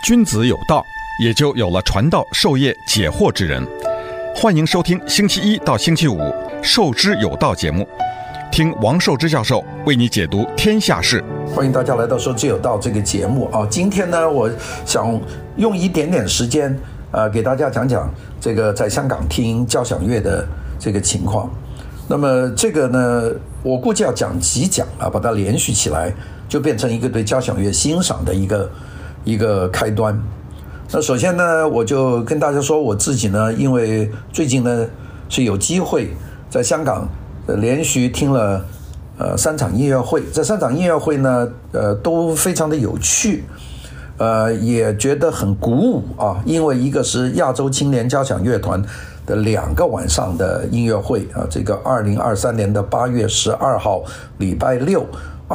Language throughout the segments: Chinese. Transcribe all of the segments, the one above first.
君子有道，也就有了传道授业解惑之人。欢迎收听星期一到星期五《授之有道》节目，听王寿之教授为你解读天下事。 欢迎大家来到《授之有道》这个节目啊！今天呢，我想用一点点时间给大家讲讲这个在香港听交响乐的这个情况。那么这个呢，我估计要讲几讲啊，把它连续起来，就变成一个对交响乐欣赏的一个开端。那首先呢，我就跟大家说，我自己呢，因为最近呢是有机会在香港连续听了3场音乐会，这3场音乐会呢都非常的有趣，也觉得很鼓舞啊，因为一个是亚洲青年交响乐团的2个晚上的音乐会啊，这个2023年的8月12号礼拜六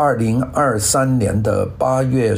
，2023年的8月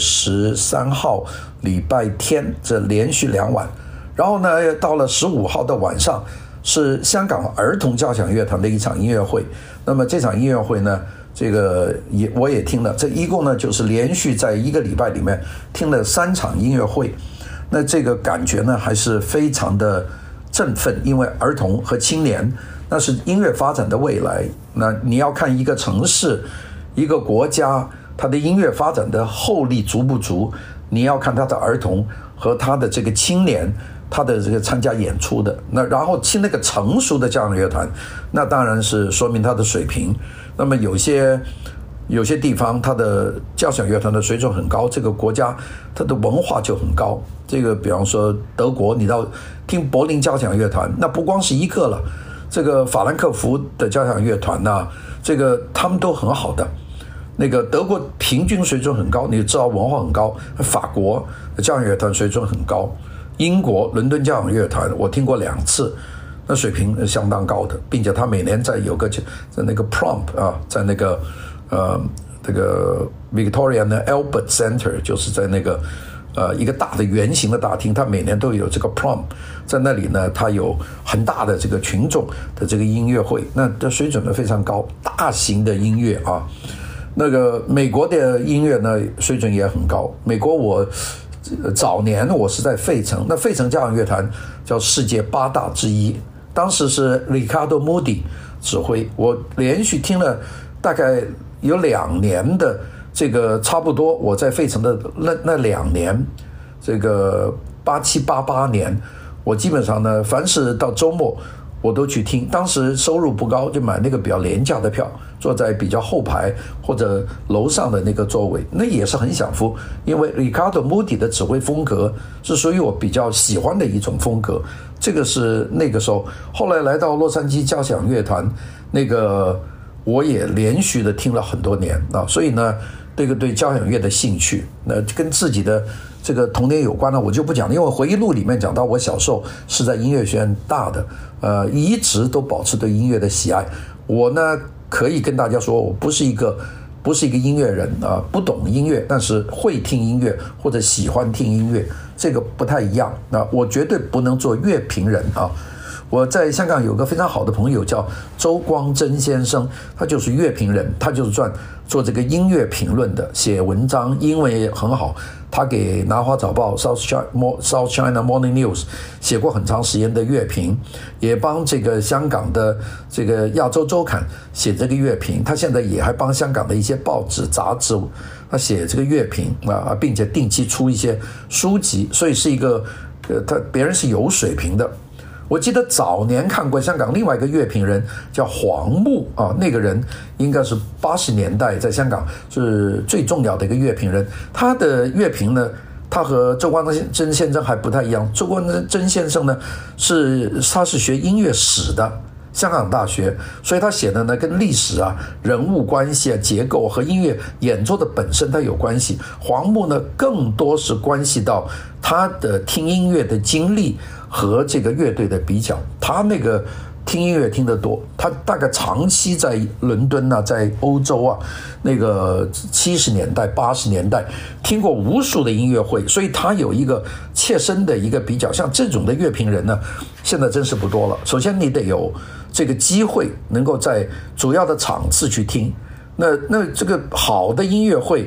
13号礼拜天，这连续2晚。然后呢，到了15号的晚上是香港儿童交响乐团的一场音乐会。那么这场音乐会呢，这个我也听了，这一共呢就是连续在1个礼拜里面听了3场音乐会。那这个感觉呢还是非常的振奋，因为儿童和青年那是音乐发展的未来。那你要看一个城市一个国家它的音乐发展的厚力足不足，你要看它的儿童和它的这个青年，他的这个参加演出的，那然后听那个成熟的交响乐团，那当然是说明他的水平。那么有些地方它的交响乐团的水准很高，这个国家它的文化就很高。这个比方说德国，你到听柏林交响乐团，那不光是一个了，这个法兰克福的交响乐团啊，这个他们都很好的。那个德国平均水准很高，你知道文化很高。法国交响乐团水准很高，英国伦敦交响乐团我听过2次，那水平相当高的，并且他每年在那个 prom 啊，在那个这个 Victoria 的 Albert Center， 就是在那个一个大的圆形的大厅，他每年都有这个 prom， 在那里呢，他有很大的这个群众的这个音乐会，那的水准呢非常高，大型的音乐啊。那个美国的音乐呢水准也很高。美国早年我是在费城，那费城交响乐团叫世界8大之一，当时是 Ricardo Muti 指挥，我连续听了大概有2年的这个，差不多我在费城的那2年，这个87、88年，我基本上呢，凡是到周末我都去听。当时收入不高，就买那个比较廉价的票，坐在比较后排或者楼上的那个座位，那也是很享福。因为 Ricardo Muti 的指挥风格是属于我比较喜欢的一种风格，这个是那个时候。后来来到洛杉矶交响乐团，那个我也连续的听了很多年啊，所以呢，这个对交响乐的兴趣，那跟自己的这个童年有关呢，我就不讲了，因为回忆录里面讲到我小时候是在音乐学院大的，一直都保持对音乐的喜爱。我呢可以跟大家说，我不是一个音乐人啊，不懂音乐，但是会听音乐或者喜欢听音乐，这个不太一样。那我绝对不能做乐评人啊。我在香港有个非常好的朋友叫周光真先生，他就是乐评人，他就是做这个音乐评论的，写文章，英文也很好。他给南华早报 South China Morning News 写过很长时间的乐评，也帮这个香港的这个亚洲周刊写这个乐评。他现在也还帮香港的一些报纸杂志他写这个乐评啊，并且定期出一些书籍，所以是一个别人是有水平的。我记得早年看过香港另外一个乐评人叫黄牧啊，那个人应该是80年代在香港是最重要的一个乐评人。他的乐评呢，他和周光真先生还不太一样。周光真先生呢他是学音乐史的，香港大学，所以他写的呢跟历史啊、人物关系啊、结构和音乐演奏的本身它有关系。黄牧呢更多是关系到他的听音乐的经历和这个乐队的比较。他那个听音乐听得多，他大概长期在伦敦啊，在欧洲啊，那个70年代80年代听过无数的音乐会，所以他有一个切身的一个比较。像这种的乐评人呢，现在真是不多了。首先你得有这个机会能够在主要的场次去听，那这个好的音乐会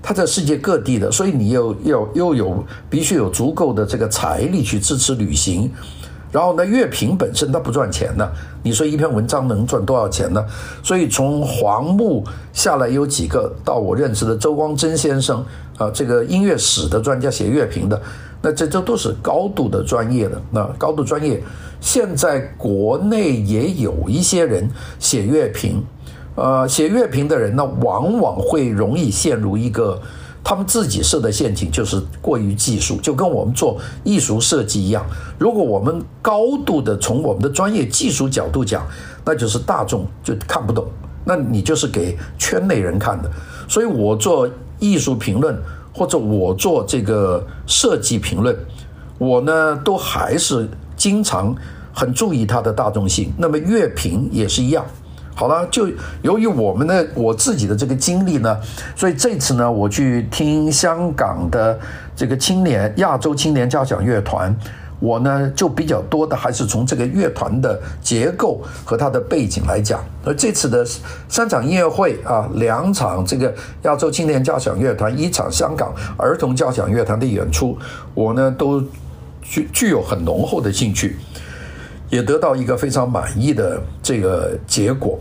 它在世界各地的，所以你又有必须有足够的这个财力去支持旅行。然后呢，乐评本身它不赚钱的，你说一篇文章能赚多少钱呢？所以从黄牧下来有几个，到我认识的周光珍先生这个音乐史的专家写乐评的，那这都是高度的专业的。那高度专业，现在国内也有一些人写乐评。写乐评的人呢，往往会容易陷入一个他们自己设的陷阱，就是过于技术，就跟我们做艺术设计一样。如果我们高度的从我们的专业技术角度讲，那就是大众就看不懂，那你就是给圈内人看的。所以我做艺术评论或者我做这个设计评论，我呢都还是经常很注意它的大众性。那么乐评也是一样。好了，就由于我自己的这个经历呢，所以这次呢，我去听香港的这个亚洲青年交响乐团，我呢就比较多的还是从这个乐团的结构和它的背景来讲。而这次的3场音乐会2场这个亚洲青年交响乐团，1场香港儿童交响乐团的演出，我呢都具有很浓厚的兴趣。也得到一个非常满意的这个结果。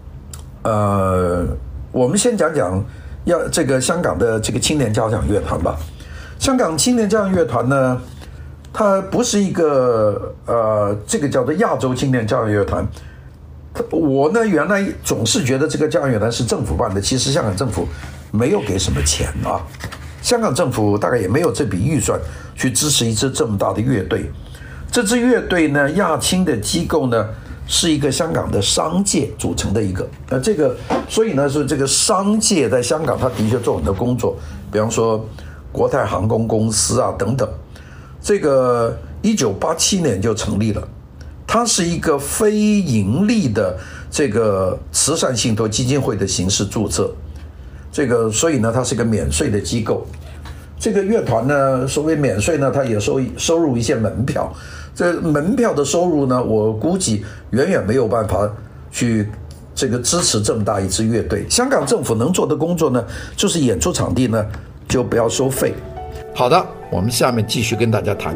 我们先讲这个香港的这个青年交响乐团吧。香港青年交响乐团呢，它不是一个这个叫做亚洲青年交响乐团。我呢原来总是觉得这个交响乐团是政府办的，其实香港政府没有给什么钱啊，香港政府大概也没有这笔预算去支持一支这么大的乐队。这支乐队呢，亚青的机构呢，是一个香港的商界组成的一个，所以呢，是这个商界在香港，它的确做很多工作，比方说国泰航空公司等等。这个1987年就成立了，它是一个非盈利的这个慈善信托基金会的形式注册，所以呢，它是一个免税的机构。这个乐团呢，所谓免税呢，它也收入一些门票。这门票的收入呢，我估计远远没有办法去这个支持这么大一支乐队。香港政府能做的工作呢，就是演出场地呢就不要收费。好的，我们下面继续跟大家谈。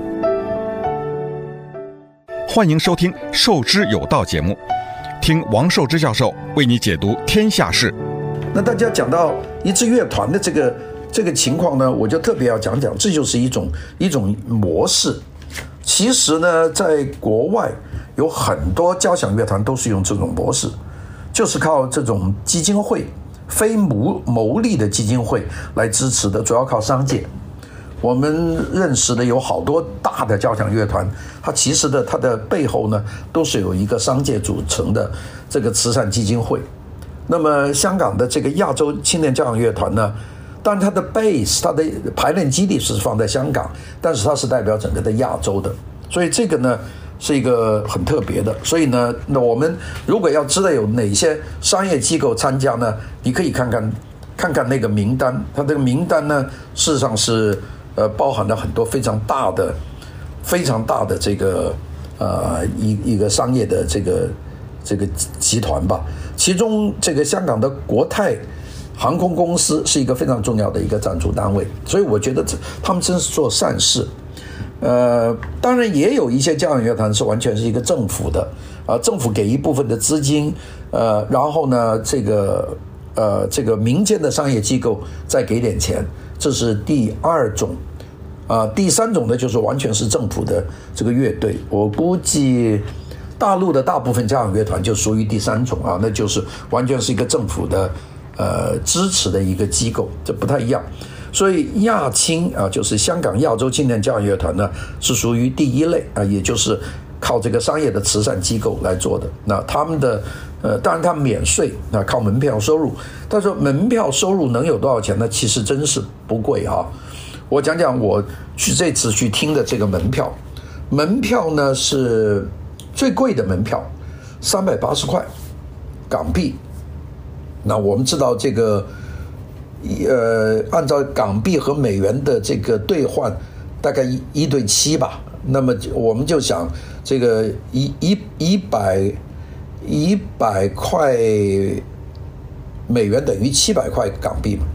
欢迎收听《授之有道》节目，听王寿之教授为你解读天下事。 那大家讲到一支乐团的这个情况呢，我就特别要讲，这就是一种模式。其实呢，在国外有很多交响乐团都是用这种模式，就是靠这种基金会、非牟利的基金会来支持的，主要靠商界。我们认识的有好多大的交响乐团，它其实它的背后呢，都是有一个商界组成的这个慈善基金会。那么香港的这个亚洲青年交响乐团呢，当然它的 base 它的排练基地是放在香港，但是它是代表整个的亚洲的，所以这个呢是一个很特别的。所以呢，那我们如果要知道有哪些商业机构参加呢，你可以看看那个名单。它这个名单呢，事实上是包含了很多非常大的这个一个商业的这个集团吧。其中这个香港的国泰航空公司是一个非常重要的一个赞助单位，所以我觉得他们真是做善事。当然也有一些交响乐团是完全是一个政府的，政府给一部分的资金，然后呢，这个民间的商业机构再给点钱，这是第2种。第3种呢，就是完全是政府的这个乐队。我估计大陆的大部分交响乐团就属于第3种那就是完全是一个政府的支持的一个机构，这不太一样。所以亚青就是香港亚洲青年交响乐团呢，是属于第1类也就是靠这个商业的慈善机构来做的。那他们的当然他们免税，靠门票收入。但是门票收入能有多少钱呢？其实真是不贵我讲讲我这次去听的这个门票。门票呢是最贵的门票380块港币。那我们知道这个按照港币和美元的这个兑换，大概1对7吧。那么我们就想，这个100块美元等于700块港币嘛。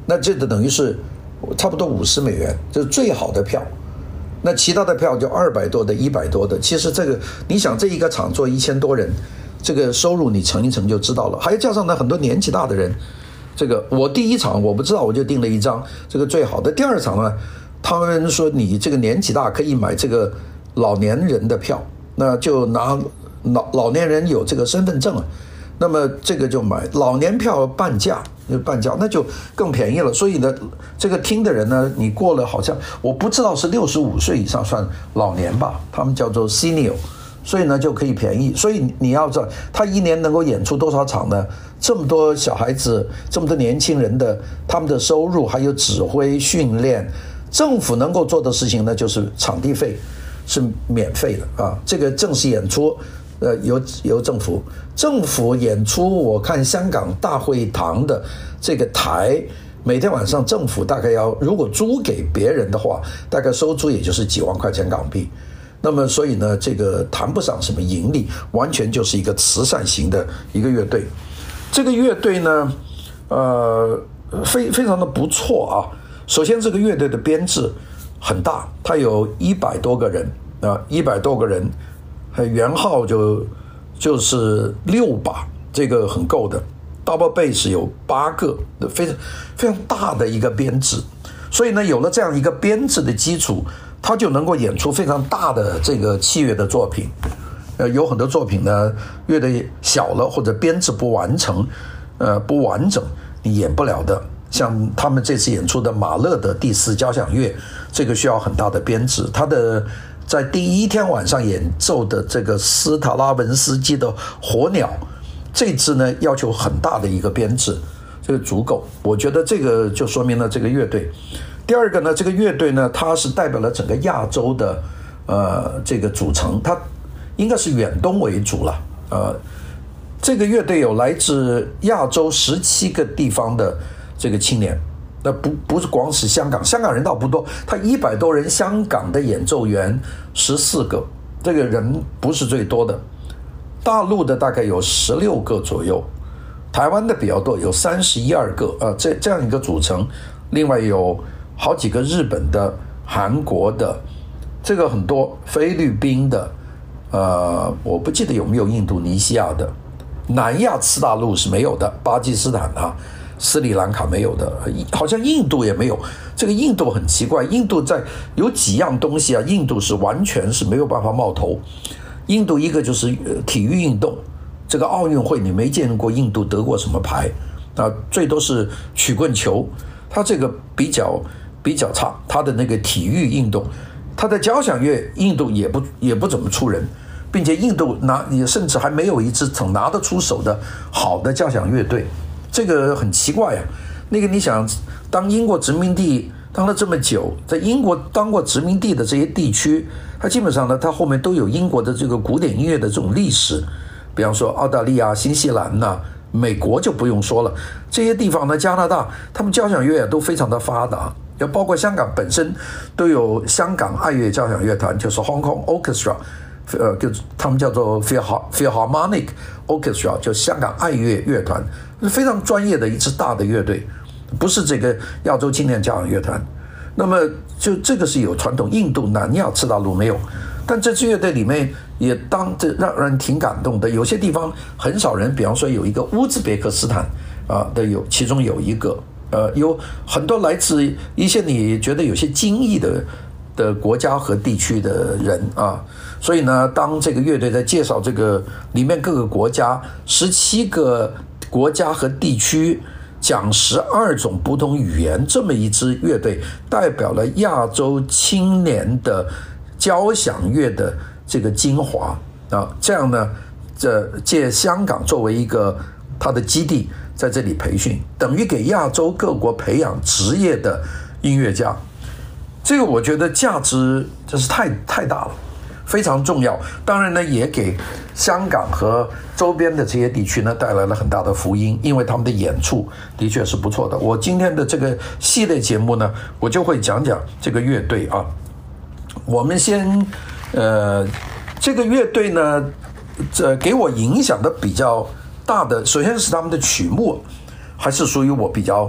那这等于是差不多$50，这是最好的票。那其他的票就200多的、100多的。其实这个你想，这一个场坐1000多人，这个收入你乘一乘就知道了。还有加上呢，很多年纪大的人，这个我第一场我不知道，我就订了一张这个最好的。第二场呢，他们说你这个年纪大可以买这个老年人的票，那就拿老年人有这个身份证啊，那么这个就买老年票半价，那就更便宜了。所以呢，这个听的人呢，你过了好像我不知道是65岁以上算老年吧，他们叫做 senior， 所以呢就可以便宜。所以你要知道，他一年能够演出多少场呢？这么多小孩子，这么多年轻人的他们的收入，还有指挥训练，政府能够做的事情呢，就是场地费是免费的啊。这个正式演出，由政府演出。我看香港大会堂的这个台，每天晚上政府大概如果租给别人的话，大概收租也就是几万块钱港币。那么所以呢，这个谈不上什么盈利，完全就是一个慈善型的一个乐队。这个乐队呢，非常的不错啊。首先，这个乐队的编制很大，它有100多个人啊，100多个人，圆号就是6把，这个很够的。Double bass 有8个，非常大的一个编制。所以呢，有了这样一个编制的基础，它就能够演出非常大的这个器乐的作品。有很多作品呢，乐队小了或者编制不完整，你演不了的。像他们这次演出的马勒的第4交响乐，这个需要很大的编制。他的在第一天晚上演奏的这个斯特拉文斯基的火鸟，这支呢要求很大的一个编制，这个足够。我觉得这个就说明了这个乐队。第二个呢，这个乐队呢，它是代表了整个亚洲的这个组成，它应该是远东为主了。这个乐队有来自亚洲17个地方的这个青年，那不是光是香港人倒不多，他100多人，香港的演奏员14个，这个人不是最多的。大陆的大概有16个左右，台湾的比较多，有31-32个这样一个组成。另外有好几个日本的、韩国的，这个很多，菲律宾的，我不记得有没有印度尼西亚的。南亚次大陆是没有的，巴基斯坦斯里兰卡没有的，好像印度也没有。这个印度很奇怪，印度有几样东西印度是完全是没有办法冒头。印度一个就是体育运动，这个奥运会你没见过印度得过什么牌最多是曲棍球，它这个比较差。它的那个体育运动，它的交响乐印度也不怎么出人，并且印度也甚至还没有一支曾拿得出手的好的交响乐队，这个很奇怪那个你想，当英国殖民地当了这么久，在英国当过殖民地的这些地区，它基本上呢，它后面都有英国的这个古典音乐的这种历史。比方说澳大利亚、新西兰美国就不用说了，这些地方呢，加拿大，他们交响乐都非常的发达。要包括香港本身都有香港爱乐交响乐团，就是 Hong Kong Orchestra，他们叫做 Philharmonic Orchestra， 就香港爱乐乐团，非常专业的一支大的乐队，不是这个亚洲青年交响乐团。那么就这个是有传统，印度南亚次大陆没有。但这支乐队里面也让人挺感动的，有些地方很少人，比方说有一个乌兹别克斯坦其中有一个有很多来自一些你觉得有些惊异的国家和地区的人所以呢，当这个乐队在介绍这个里面各个国家17个国家和地区讲12种不同语言，这么一支乐队代表了亚洲青年的交响乐的这个精华这样呢，借香港作为一个它的基地，在这里培训，等于给亚洲各国培养职业的音乐家。这个我觉得价值真是太大了，非常重要。当然呢，也给香港和周边的这些地区呢带来了很大的福音，因为他们的演出的确是不错的。我今天的这个系列节目呢，我就会讲这个乐队我们先这个乐队呢，给我影响的比较大的，首先是他们的曲目还是属于我比较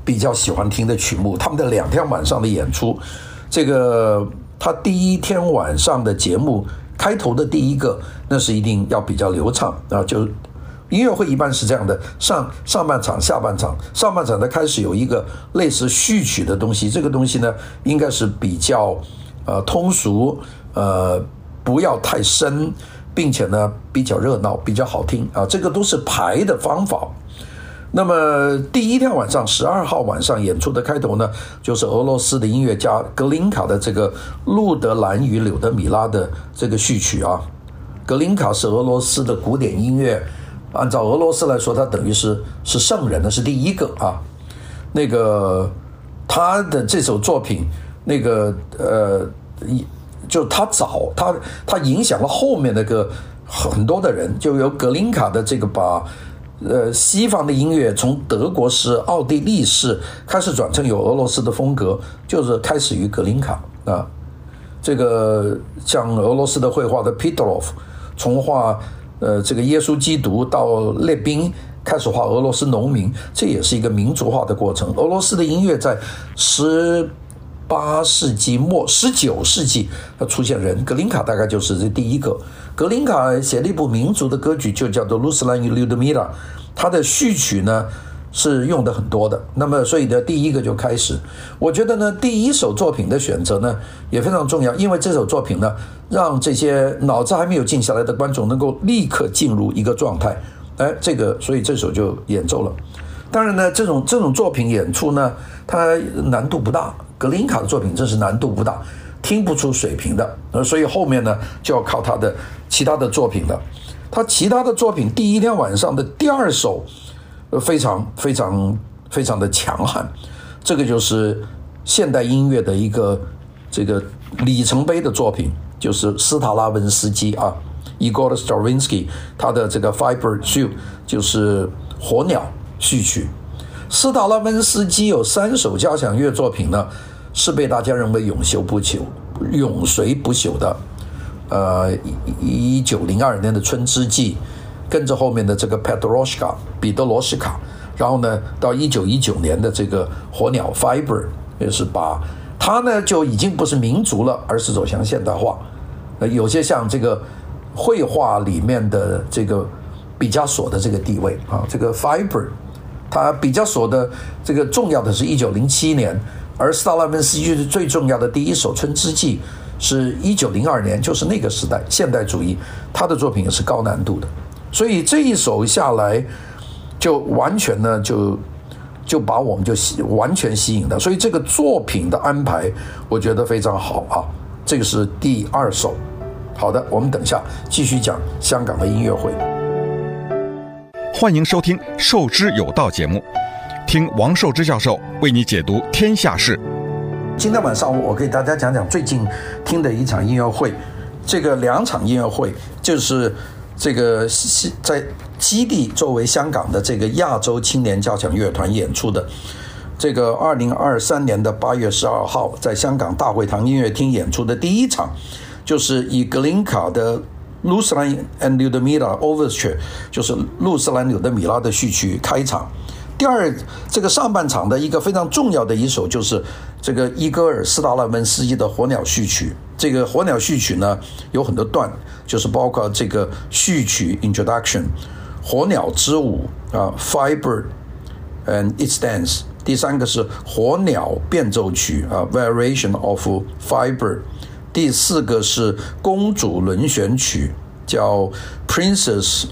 比较喜欢听的曲目。他们的2天晚上的演出，这个他第一天晚上的节目开头的第一个，那是一定要比较流畅啊，就音乐会一般是这样的，上半场、下半场，上半场的开始有一个类似序曲的东西，这个东西呢应该是比较通俗，不要太深，并且呢比较热闹，比较好听啊，这个都是排的方法。那么第一天晚上12号晚上演出的开头呢，就是俄罗斯的音乐家格林卡的这个路德兰与柳德米拉的这个序曲啊。格林卡是俄罗斯的古典音乐，按照俄罗斯来说，他等于是圣人，是第一个啊。那个他的这首作品，那个就他影响了后面那个很多的人，就有格林卡的这个把西方的音乐从德国式、奥地利式开始转成有俄罗斯的风格，就是开始于格林卡啊。这个像俄罗斯的绘画的 Petrov 从画这个耶稣基督到列宾开始画俄罗斯农民，这也是一个民族化的过程。俄罗斯的音乐在18世纪末、19世纪出现人，格林卡大概就是这第一个。格林卡写了一部民族的歌曲，就叫做《卢斯兰与柳德米拉》，他的序曲呢是用的很多的。那么所以的第一个就开始，我觉得呢第一首作品的选择呢也非常重要，因为这首作品呢让这些脑子还没有静下来的观众能够立刻进入一个状态，这个所以这首就演奏了。当然呢这种作品演出呢它难度不大，格林卡的作品真是难度不大，听不出水平的，所以后面呢就要靠他的其他的作品了。他其他的作品第一天晚上的第2首非常非常非常的强悍，这个就是现代音乐的一个这个里程碑的作品，就是斯塔拉文斯基啊 Igor Stravinsky 他的这个 Fiber Suite 就是火鸟序曲。斯塔拉文斯基有3首交响乐作品呢是被大家认为永垂不朽的。1902年的春之祭，跟着后面的这个 Petroshka 彼得罗什卡，然后呢到1919年的这个火鸟 Fiber， 也是把它呢就已经不是民族了，而是走向现代化。有些像这个绘画里面的这个毕加索的这个地位啊，这个 Fiber 它毕加索的这个重要的是1907年，而斯塔拉文斯基最重要的第一首春之祭是1902年，就是那个时代现代主义，他的作品也是高难度的，所以这一首下来就完全呢就把我们就完全吸引了，所以这个作品的安排我觉得非常好啊。这个是第2首。好的，我们等一下继续讲香港的音乐会。 欢迎收听《受之有道》节目，听王寿之教授为你解读天下事。 今天晚上我给大家讲讲最近听的一场音乐会，这个2场音乐会就是这个在基地作为香港的这个亚洲青年交响乐团演出的，这个2023年的8月12号在香港大会堂音乐厅演出的第1场，就是以格林卡的Ruslan and Lyudmila Overture， 就是路斯兰柳德米拉的序曲开场。第2，这个上半场的一个非常重要的一首就是这个伊戈尔·斯塔拉文斯基的火鸟序曲。这个火鸟序曲呢有很多段，就是包括这个序曲 Introduction、 火鸟之舞Fiber and Its Dance， 第3个是火鸟变奏曲Variation of Fiber， 第4个是公主轮旋曲叫 Princess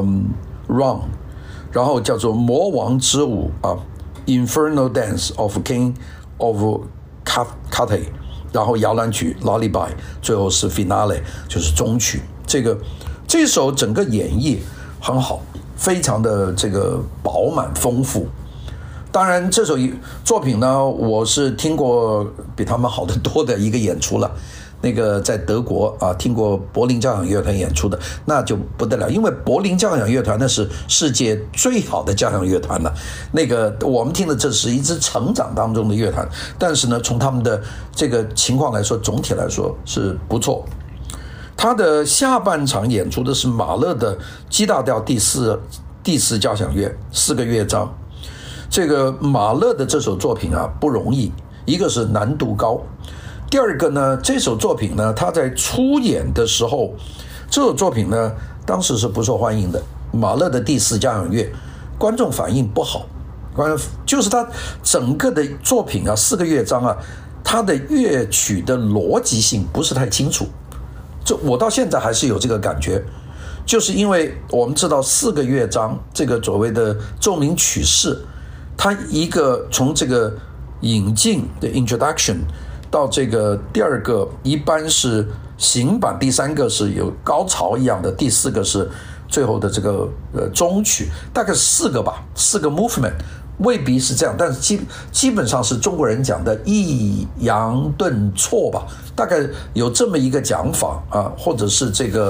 Run，然后叫做魔王之舞Infernal Dance of King of Kate， 然后摇篮曲 Lullaby， 最后是 Finale， 就是终曲。这首整个演绎很好，非常的这个饱满丰富。当然这首作品呢我是听过比他们好得多的一个演出了，那个在德国听过柏林交响乐团演出的，那就不得了，因为柏林交响乐团那是世界最好的交响乐团了。那个我们听的这是一支成长当中的乐团，但是呢从他们的这个情况来说，总体来说是不错。他的下半场演出的是马勒的 G 大调第四交响乐，4个乐章。 这个马勒的这首作品啊不容易，一个是难度高，第二个呢，这首作品呢，他在出演的时候，这首作品呢当时是不受欢迎的。马勒的第4交响乐，观众反应不好，就是他整个的作品啊，4个乐章啊，它的乐曲的逻辑性不是太清楚。这我到现在还是有这个感觉，就是因为我们知道4个乐章这个所谓的奏鸣曲式，它一个从这个引进的 introduction 到这个第2个一般是行板，第3个是有高潮一样的，第4个是最后的这个终曲，大概4个吧，4个 movement， 未必是这样，但是基本上是中国人讲的抑扬顿挫吧，大概有这么一个讲法啊，或者是这个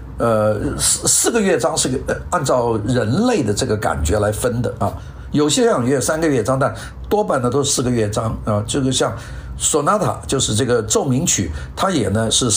4个乐章是按照人类的这个感觉来分的啊，有些交响乐3个乐章，但多半呢都是4个乐章啊，这个像sonata 就是这个奏鸣曲，它也呢是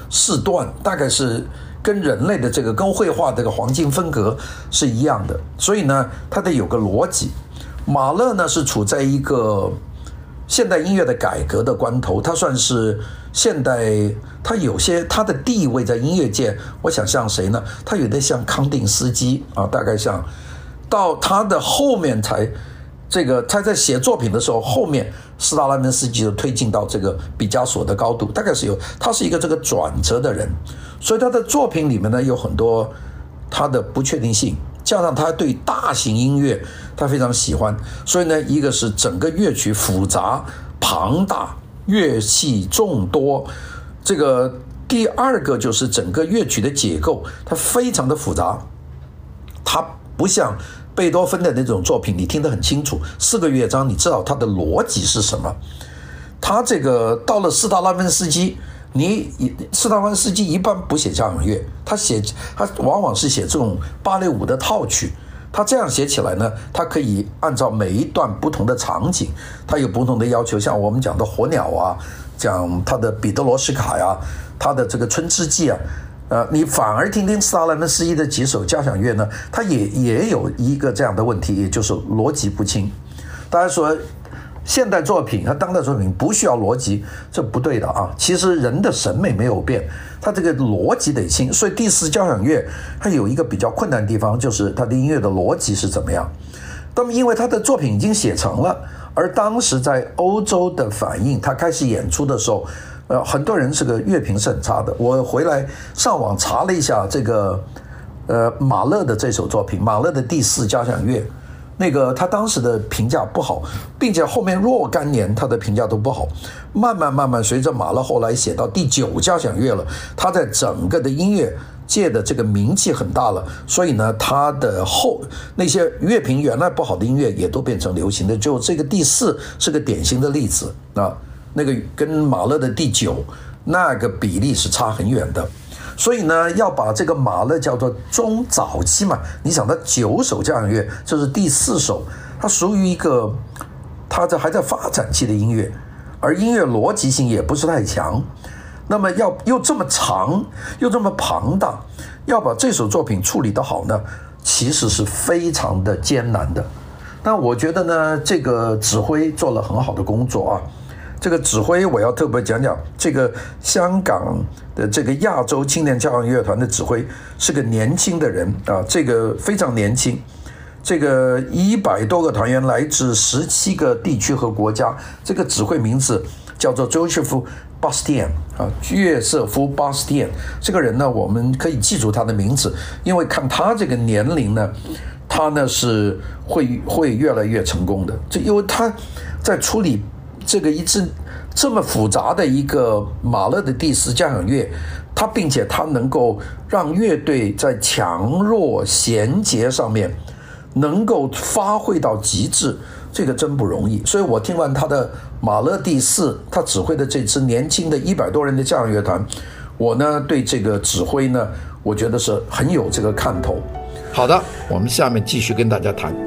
4段，大概是跟人类的这个跟绘画这个黄金分隔是一样的，所以呢它得有个逻辑。马勒呢是处在一个现代音乐的改革的关头，他算是现代，他有些他的地位在音乐界，我想像谁呢？他有点像康定斯基啊，大概像到他的后面才这个他在写作品的时候，后面斯大拉文斯基就推进到这个毕加索的高度，大概是他是一个这个转折的人，所以他的作品里面呢有很多他的不确定性，加上他对大型音乐他非常喜欢，所以呢一个是整个乐曲复杂庞大，乐器众多，这个第2个就是整个乐曲的结构它非常的复杂，它不像贝多芬的那种作品你听得很清楚，4个乐章你知道它的逻辑是什么。他这个到了斯大拉文斯基，斯大拉文斯基一般不写交响乐，他往往是写这种芭蕾舞的套曲，他这样写起来呢，他可以按照每一段不同的场景，他有不同的要求，像我们讲的火鸟啊，讲他的彼得罗什卡呀，他的这个春之祭啊，你反而听听斯大拉文斯基的几首交响乐呢，他也有一个这样的问题，也就是逻辑不清。大家说现代作品和当代作品不需要逻辑，这不对的啊！其实人的审美没有变，他这个逻辑得清。所以第4交响乐它有一个比较困难的地方，就是它的音乐的逻辑是怎么样。那么因为他的作品已经写成了，而当时在欧洲的反应，他开始演出的时候，很多人这个乐评是很差的。我回来上网查了一下这个马勒的这首作品，马勒的第4交响乐。那个他当时的评价不好，并且后面若干年他的评价都不好，慢慢随着马勒后来写到第9交响乐了，他在整个的音乐界的这个名气很大了，所以呢他的那些乐评原来不好的音乐也都变成流行的，就这个第4是个典型的例子啊，那个跟马勒的第9那个比例是差很远的。所以呢，要把这个马勒叫做中早期嘛，你想他9首交响乐，这是第4首，它属于一个它还在发展期的音乐，而音乐逻辑性也不是太强，那么又这么长又这么庞大，要把这首作品处理得好呢，其实是非常的艰难的。但我觉得呢，这个指挥做了很好的工作啊。这个指挥我要特别讲讲，这个香港的这个亚洲青年交响乐团的指挥是个年轻的人啊，这个非常年轻，这个100多个团员来自17个地区和国家，这个指挥名字叫做 Joseph Bastien 啊，约瑟夫·巴斯蒂安。这个人呢，我们可以记住他的名字，因为看他这个年龄呢，他呢是会越来越成功的，因为他在处理这个一支这么复杂的一个马勒的第4交响乐，并且他能够让乐队在强弱衔接上面能够发挥到极致，这个真不容易。所以我听完他的马勒第4，他指挥的这支年轻的100多人的交响乐团，我呢对这个指挥呢，我觉得是很有这个看头。好的，我们下面继续跟大家谈。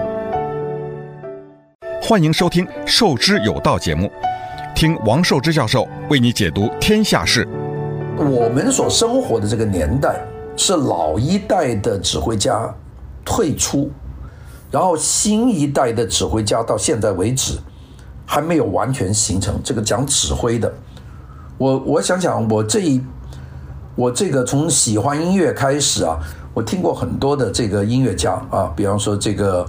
欢迎收听《授之有道》节目，听王寿之教授为你解读天下事。 我们所生活的这个年代是老一代的指挥家退出， 然后新一代的指挥家到现在为止还没有完全形成。这个讲指挥的，我想想，我这个从喜欢音乐开始啊，我听过很多的这个音乐家啊，比方说这个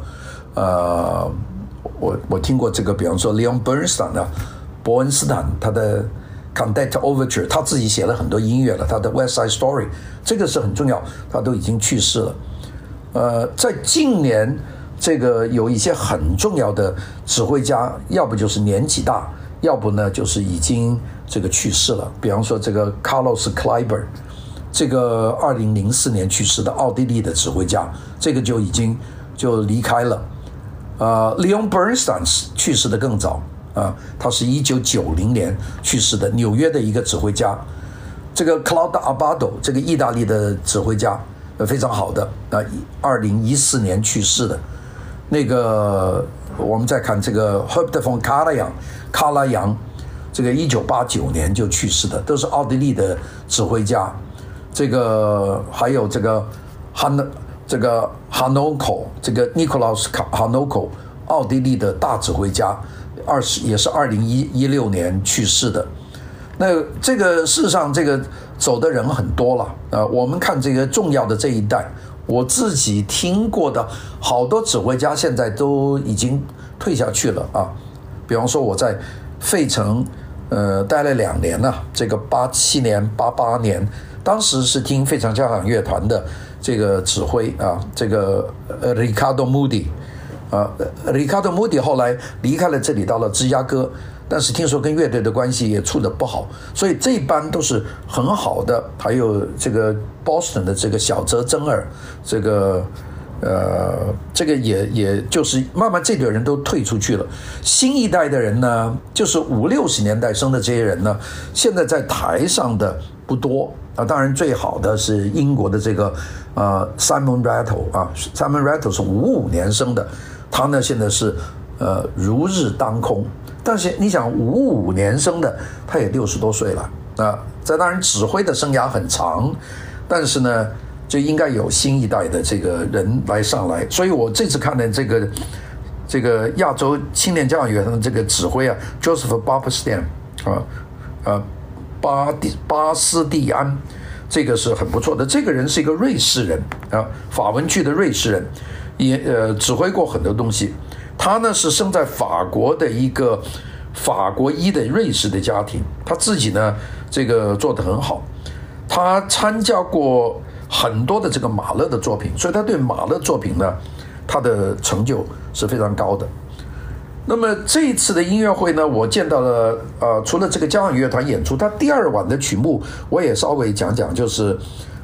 我听过这个，比方说 Leon Bernstein 啊，伯恩斯坦他的 Conduct Overture， 他自己写了很多音乐了，他的 West Side Story 这个是很重要，他都已经去世了。在近年这个有一些很重要的指挥家，要不就是年纪大，要不呢就是已经这个去世了。比方说这个 Carlos Kleiber， 这个2004年去世的奥地利的指挥家，这个就已经就离开了。Leon Bernstein 去世的更早啊，他是1990年去世的，纽约的一个指挥家。这个 Claudio Abbado， 这个意大利的指挥家，非常好的2014年去世的。那个我们再看这个 Herbert von Karajan， 卡拉扬，这个1989年就去世的，都是奥地利的指挥家。这个还有这个Hanoko， 这个 Nikolaus Hanoko， 奥地利的大指挥家，也是2016年去世的。那这个事实上这个走的人很多了我们看这个重要的这一代，我自己听过的好多指挥家现在都已经退下去了啊。比方说我在费城待了2年了，这个87年88年，当时是听费城交响乐团的这个指挥啊，这个Riccardo Muti Riccardo Muti 后来离开了这里，到了芝加哥，但是听说跟乐队的关系也处得不好，所以这一班都是很好的。还有这个 Boston 的这个小泽征尔，这个也就是慢慢这堆人都退出去了。新一代的人呢，就是50-60年代生的这些人呢，现在在台上的不多当然最好的是英国的这个Simon Rattle Simon Rattle 是55年生的，他呢现在是如日当空。但是你想55年生的，他也60多岁了这当然指挥的生涯很长，但是呢就应该有新一代的这个人来上来。所以我这次看的这个亚洲青年交响乐团的这个指挥Joseph Barbstein 巴斯蒂安，这个是很不错的。这个人是一个瑞士人法文区的瑞士人，也指挥过很多东西。他呢是生在法国的一个法国裔的瑞士的家庭，他自己呢这个做得很好，他参加过很多的这个马勒的作品，所以他对马勒作品呢他的成就是非常高的。那么这一次的音乐会呢，我见到了除了这个交响乐团演出，他第2晚的曲目我也稍微讲讲，就是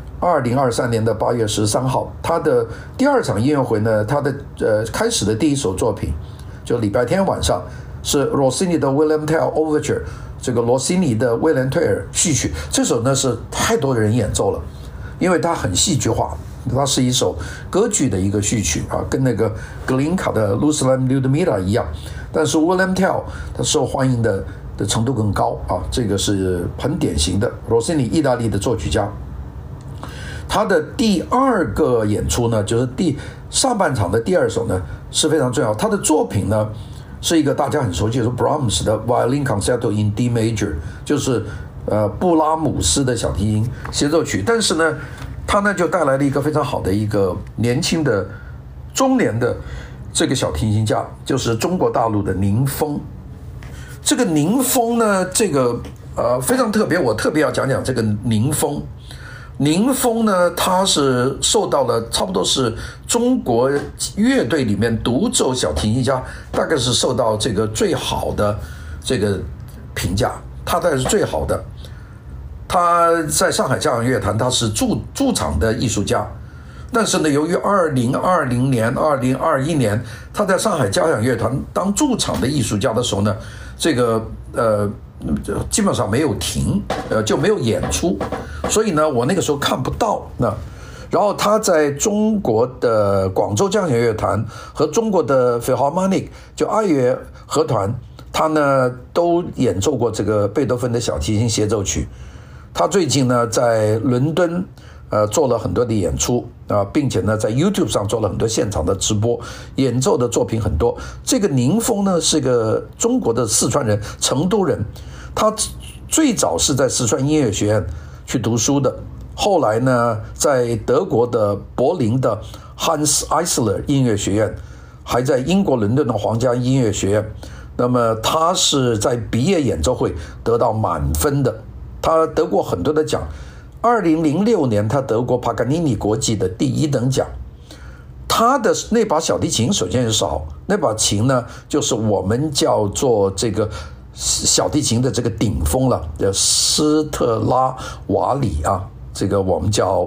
2023年的8月13号，他的第2场音乐会呢，他的开始的第1首作品，就礼拜天晚上是罗西尼的 William Tell Overture， 这个罗西尼的威廉退尔序曲。这首呢是太多人演奏了，因为它很戏剧化，它是一首歌剧的一个序曲跟那个格林卡的 Ruslan Lyudmila 一样，但是 William Tell 他受欢迎的程度更高这个是很典型的罗西尼，意大利的作曲家。他的第2个演出呢，就是上半场的第2首呢是非常重要。他的作品呢是一个大家很熟悉的 Brahms 的 Violin Concerto in D Major， 就是布拉姆斯的小提琴协奏曲。但是呢他呢就带来了一个非常好的一个年轻的中年的这个小提琴家，就是中国大陆的宁峰。这个宁峰呢这个非常特别，我特别要讲讲这个宁峰。宁峰呢，他是受到了差不多是中国乐队里面独奏小提琴家，大概是受到这个最好的这个评价，他大概是最好的。他在上海交响乐团他是驻场的艺术家，但是呢，由于2020年、2021年他在上海交响乐团当驻场的艺术家的时候呢，这个基本上没有停，就没有演出，所以呢，我那个时候看不到。然后他在中国的广州交响乐团和中国的 Philharmonic 就爱乐合团，他呢都演奏过这个贝多芬的小提琴协奏曲。他最近呢在伦敦做了很多的演出并且呢在 YouTube 上做了很多现场的直播，演奏的作品很多。这个宁峰呢是个中国的四川人，成都人，他最早是在四川音乐学院去读书的，后来呢在德国的柏林的 Hans Eisler 音乐学院，还在英国伦敦的皇家音乐学院。那么他是在毕业演奏会得到满分的，他得过很多的奖。2006年他得过帕格尼尼国际的第1等奖。他的那把小提琴首先是少，那把琴呢就是我们叫做这个小提琴的这个顶峰了，叫斯特拉瓦里啊，这个我们叫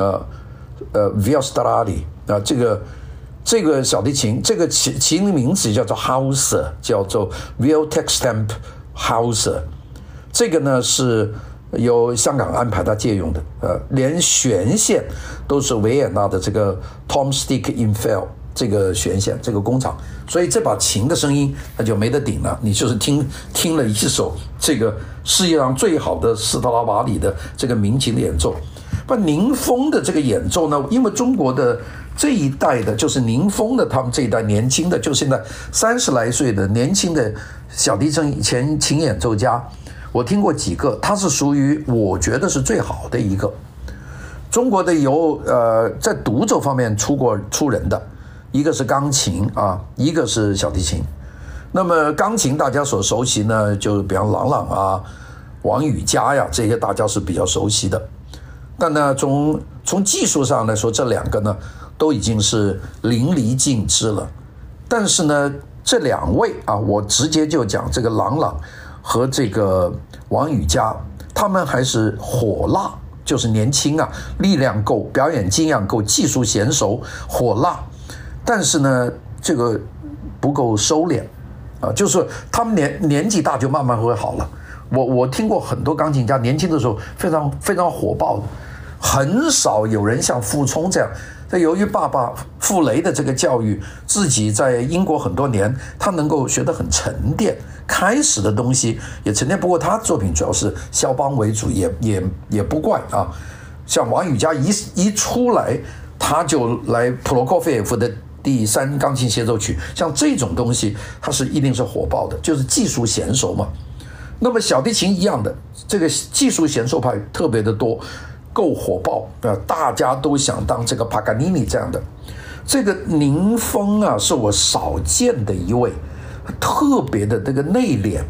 Violstradi 啊，这个小提琴，这个琴的名字叫做 Hauser， 叫做 Violtextemp Hauser。这个呢是由香港安排他借用的，连弦线都是维也纳的这个 Tom Stick Infel 这个弦线，这个工厂，所以这把琴的声音那就没得顶了。你就是听了一首这个世界上最好的斯特拉瓦里的这个民琴的演奏。那宁峰的这个演奏呢，因为中国的这一代的，就是宁峰的他们这一代年轻的，就现在30来岁的年轻的小提琴演奏家，我听过几个，他是属于我觉得是最好的一个。中国的在独奏方面出人的，一个是钢琴啊，一个是小提琴。那么钢琴大家所熟悉呢，就比方郎朗啊、王羽佳呀，这些大家是比较熟悉的。但呢，从技术上来说，这两个呢都已经是淋漓尽致了。但是呢，这两位啊，我直接就讲这个郎朗和这个王羽佳，他们还是火辣，就是年轻啊，力量够，表演经验够，技术娴熟，火辣。但是呢，这个不够收敛啊，就是他们年纪大就慢慢会好了。我听过很多钢琴家年轻的时候非常非常火爆的，很少有人像傅聪这样。由于爸爸傅雷的这个教育，自己在英国很多年，他能够学得很沉淀，开始的东西也沉淀。不过他作品主要是肖邦为主，也不怪啊。像王羽佳一出来，他就来普罗科菲耶夫的第3钢琴协奏曲，像这种东西，它是一定是火爆的，就是技术娴熟嘛。那么小提琴一样的，这个技术娴熟派特别的多。够火爆大家都想当这个帕格尼尼这样的。这个宁峰啊，是我少见的一位，特别的这个内敛，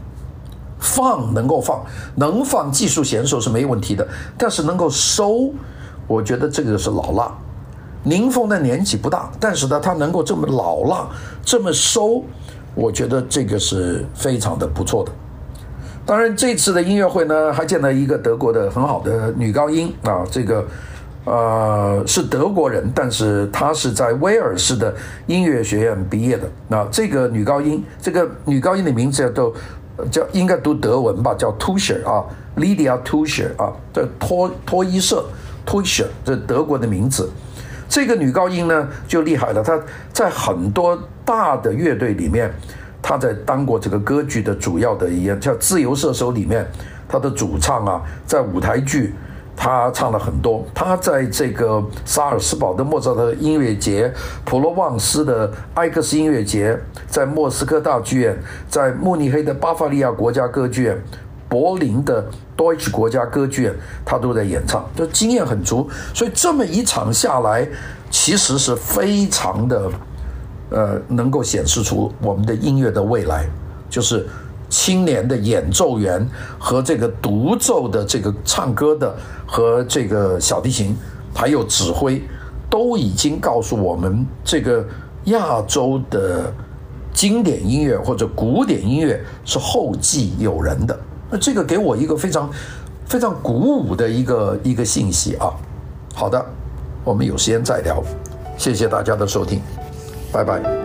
能放，技术娴熟是没问题的，但是能够收，我觉得这个是老辣。宁峰的年纪不大，但是呢，他能够这么老辣，这么收，我觉得这个是非常的不错的。当然，这次的音乐会呢，还见了一个德国的很好的女高音啊，这个是德国人，但是她是在威尔士的音乐学院毕业的。那这个女高音的名字叫应该读德文吧，叫 Tuscher 啊 ，Lydia Tuscher 啊，这托伊社 Tuscher 这德国的名字。这个女高音呢就厉害了，她在很多大的乐队里面。他在当过这个歌剧的主要的叫《自由射手》里面，他的主唱啊，在舞台剧他唱了很多。他在这个萨尔斯堡的莫扎特音乐节、普罗旺斯的埃克斯音乐节，在莫斯科大剧院，在慕尼黑的巴伐利亚国家歌剧院、柏林的 Deutsche 国家歌剧院，他都在演唱，就经验很足。所以这么一场下来，其实是非常的。能够显示出我们的音乐的未来，就是青年的演奏员和这个独奏的这个唱歌的和这个小提琴还有指挥，都已经告诉我们，这个亚洲的经典音乐或者古典音乐是后继有人的。那这个给我一个非常非常鼓舞的一个信息啊。好的，我们有时间再聊，谢谢大家的收听。拜拜。